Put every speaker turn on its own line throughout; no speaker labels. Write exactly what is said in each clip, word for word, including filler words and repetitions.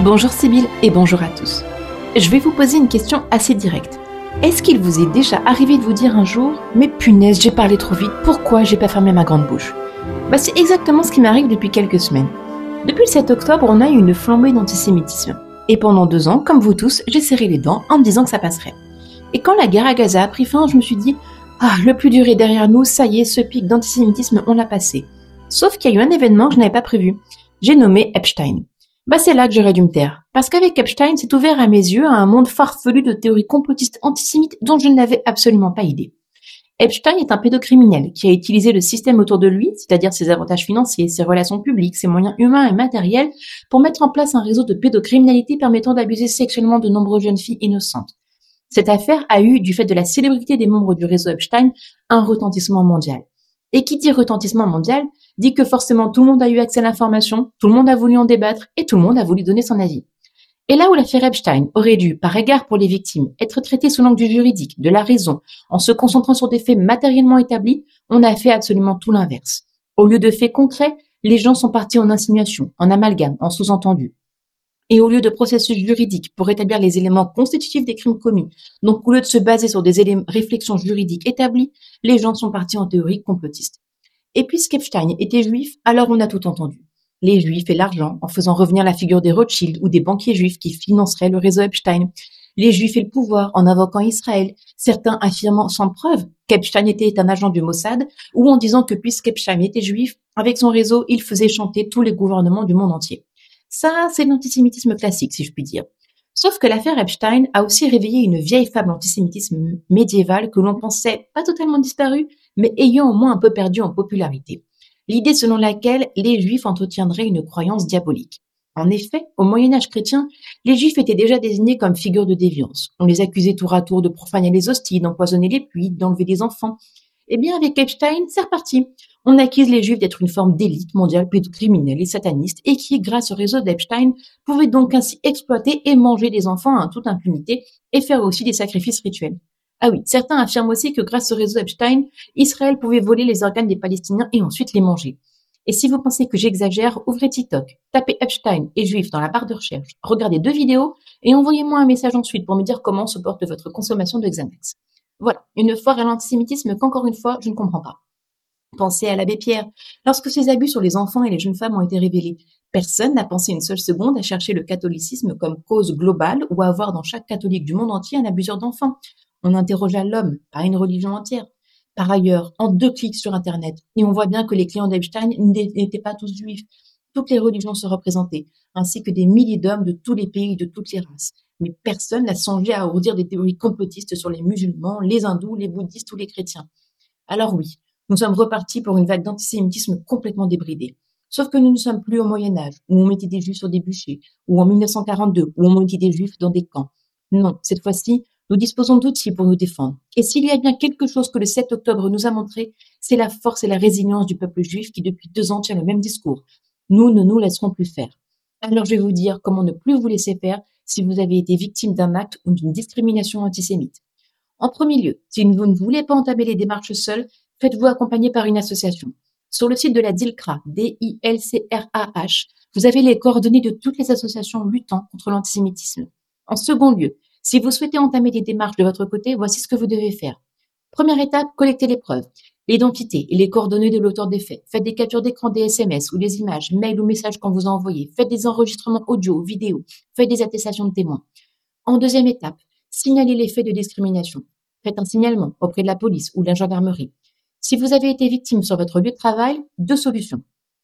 Bonjour Sybille et bonjour à tous. Je vais vous poser une question assez directe. Est-ce qu'il vous est déjà arrivé de vous dire un jour « Mais punaise, j'ai parlé trop vite, pourquoi j'ai pas fermé ma grande bouche ?» Bah, c'est exactement ce qui m'arrive depuis quelques semaines. Depuis le sept octobre, on a eu une flambée d'antisémitisme. Et pendant deux ans, comme vous tous, j'ai serré les dents en me disant que ça passerait. Et quand la guerre à Gaza a pris fin, je me suis dit « Ah, le plus dur est derrière nous, ça y est, ce pic d'antisémitisme, on l'a passé. » Sauf qu'il y a eu un événement que je n'avais pas prévu. J'ai nommé Epstein. Bah c'est là que j'aurais dû me taire. Parce qu'avec Epstein, c'est ouvert à mes yeux à un monde farfelu de théories complotistes antisémites dont je n'avais absolument pas idée. Epstein est un pédocriminel qui a utilisé le système autour de lui, c'est-à-dire ses avantages financiers, ses relations publiques, ses moyens humains et matériels, pour mettre en place un réseau de pédocriminalité permettant d'abuser sexuellement de nombreuses jeunes filles innocentes. Cette affaire a eu, du fait de la célébrité des membres du réseau Epstein, un retentissement mondial. Et qui dit retentissement mondial dit que forcément tout le monde a eu accès à l'information, tout le monde a voulu en débattre et tout le monde a voulu donner son avis. Et là où l'affaire Epstein aurait dû, par égard pour les victimes, être traitée sous l'angle du juridique, de la raison, en se concentrant sur des faits matériellement établis, on a fait absolument tout l'inverse. Au lieu de faits concrets, les gens sont partis en insinuation, en amalgame, en sous-entendu. Et au lieu de processus juridiques pour établir les éléments constitutifs des crimes commis, donc au lieu de se baser sur des éléments, réflexions juridiques établies, les gens sont partis en théorie complotiste. Et puisqu'Epstein était juif, alors on a tout entendu. Les juifs et l'argent, en faisant revenir la figure des Rothschild ou des banquiers juifs qui financeraient le réseau Epstein. Les juifs et le pouvoir, en invoquant Israël, certains affirmant sans preuve qu'Epstein était un agent du Mossad, ou en disant que puisqu'Epstein était juif, avec son réseau, il faisait chanter tous les gouvernements du monde entier. Ça, c'est l'antisémitisme classique, si je puis dire. Sauf que l'affaire Epstein a aussi réveillé une vieille fable antisémitisme médiévale que l'on pensait pas totalement disparue, mais ayant au moins un peu perdu en popularité. L'idée selon laquelle les Juifs entretiendraient une croyance diabolique. En effet, au Moyen-Âge chrétien, les Juifs étaient déjà désignés comme figures de déviance. On les accusait tour à tour de profaner les hosties, d'empoisonner les puits, d'enlever des enfants. Eh bien, avec Epstein, c'est reparti. On accuse les Juifs d'être une forme d'élite mondiale pédocriminelle et sataniste et qui, grâce au réseau d'Epstein, pouvait donc ainsi exploiter et manger des enfants en toute impunité et faire aussi des sacrifices rituels. Ah oui, certains affirment aussi que grâce au réseau Epstein, Israël pouvait voler les organes des Palestiniens et ensuite les manger. Et si vous pensez que j'exagère, ouvrez TikTok, tapez Epstein et Juif dans la barre de recherche, regardez deux vidéos et envoyez-moi un message ensuite pour me dire comment se porte votre consommation de Xanax. Voilà, une foire à l'antisémitisme qu'encore une fois, je ne comprends pas. Pensez à l'abbé Pierre. Lorsque ces abus sur les enfants et les jeunes femmes ont été révélés, personne n'a pensé une seule seconde à chercher le catholicisme comme cause globale ou à avoir dans chaque catholique du monde entier un abuseur d'enfants. On interrogea l'homme, pas une religion entière. Par ailleurs, en deux clics sur Internet, et on voit bien que les clients d'Epstein n'étaient pas tous juifs. Toutes les religions se représentaient, ainsi que des milliers d'hommes de tous les pays, de toutes les races. Mais personne n'a songé à ourdir des théories complotistes sur les musulmans, les hindous, les bouddhistes ou les chrétiens. Alors oui, nous sommes repartis pour une vague d'antisémitisme complètement débridée. Sauf que nous ne sommes plus au Moyen-Âge, où on mettait des juifs sur des bûchers, ou en mille neuf cent quarante-deux, où on mettait des juifs dans des camps. Non, cette fois-ci, nous disposons d'outils pour nous défendre. Et s'il y a bien quelque chose que le sept octobre nous a montré, c'est la force et la résilience du peuple juif qui depuis deux ans tient le même discours. Nous ne nous laisserons plus faire. Alors je vais vous dire comment ne plus vous laisser faire si vous avez été victime d'un acte ou d'une discrimination antisémite. En premier lieu, si vous ne voulez pas entamer les démarches seuls, faites-vous accompagner par une association. Sur le site de la DILCRA, D I L C R A H, vous avez les coordonnées de toutes les associations luttant contre l'antisémitisme. En second lieu, si vous souhaitez entamer des démarches de votre côté, voici ce que vous devez faire. Première étape, collectez les preuves, l'identité et les coordonnées de l'auteur des faits. Faites des captures d'écran des S M S ou des images, mails ou messages qu'on vous a envoyés. Faites des enregistrements audio, vidéo. Faites des attestations de témoins. En deuxième étape, signalez les faits de discrimination. Faites un signalement auprès de la police ou de la gendarmerie. Si vous avez été victime sur votre lieu de travail, deux solutions.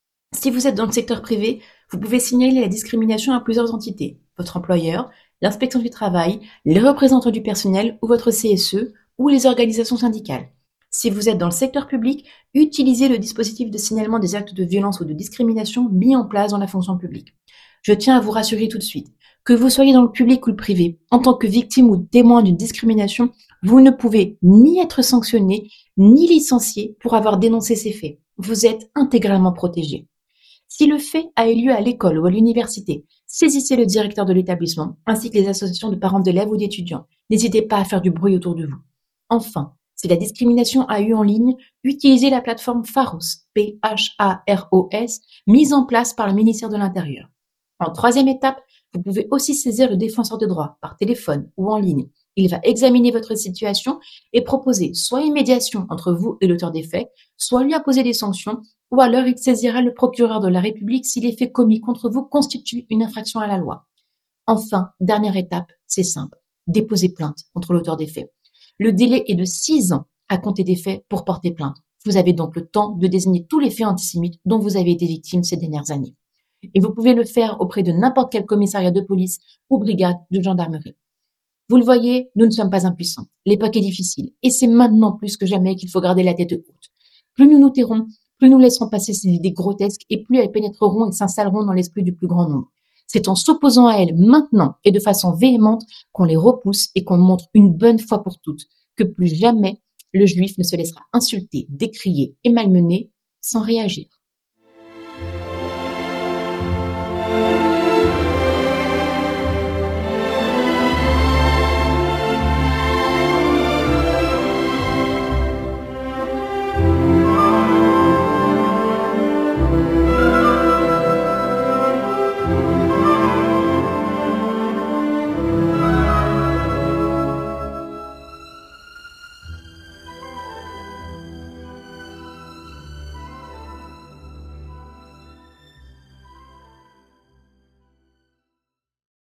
Si vous êtes dans le secteur privé, vous pouvez signaler la discrimination à plusieurs entités. Votre employeur, l'inspection du travail, les représentants du personnel ou votre C S E ou les organisations syndicales. Si vous êtes dans le secteur public, utilisez le dispositif de signalement des actes de violence ou de discrimination mis en place dans la fonction publique. Je tiens à vous rassurer tout de suite. Que vous soyez dans le public ou le privé, en tant que victime ou témoin d'une discrimination, vous ne pouvez ni être sanctionné, ni licencié pour avoir dénoncé ces faits. Vous êtes intégralement protégé. Si le fait a eu lieu à l'école ou à l'université, saisissez le directeur de l'établissement, ainsi que les associations de parents d'élèves ou d'étudiants. N'hésitez pas à faire du bruit autour de vous. Enfin, si la discrimination a eu en ligne, utilisez la plateforme Pharos, P H A R O S, mise en place par le ministère de l'Intérieur. En troisième étape, Vous pouvez aussi saisir le défenseur de droit par téléphone ou en ligne. Il va examiner votre situation et proposer soit une médiation entre vous et l'auteur des faits, soit lui imposer des sanctions, ou alors il saisira le procureur de la République si les faits commis contre vous constituent une infraction à la loi. Enfin, dernière étape, c'est simple, déposer plainte contre l'auteur des faits. Le délai est de six ans à compter des faits pour porter plainte. Vous avez donc le temps de désigner tous les faits antisémites dont vous avez été victime ces dernières années. Et vous pouvez le faire auprès de n'importe quel commissariat de police ou brigade de gendarmerie. Vous le voyez, nous ne sommes pas impuissants. L'époque est difficile et c'est maintenant plus que jamais qu'il faut garder la tête haute. Plus nous nous tairons, plus nous laisserons passer ces idées grotesques et plus elles pénétreront et s'installeront dans l'esprit du plus grand nombre. C'est en s'opposant à elles maintenant et de façon véhémente qu'on les repousse et qu'on montre une bonne fois pour toutes que plus jamais le juif ne se laissera insulter, décrier et malmener sans réagir.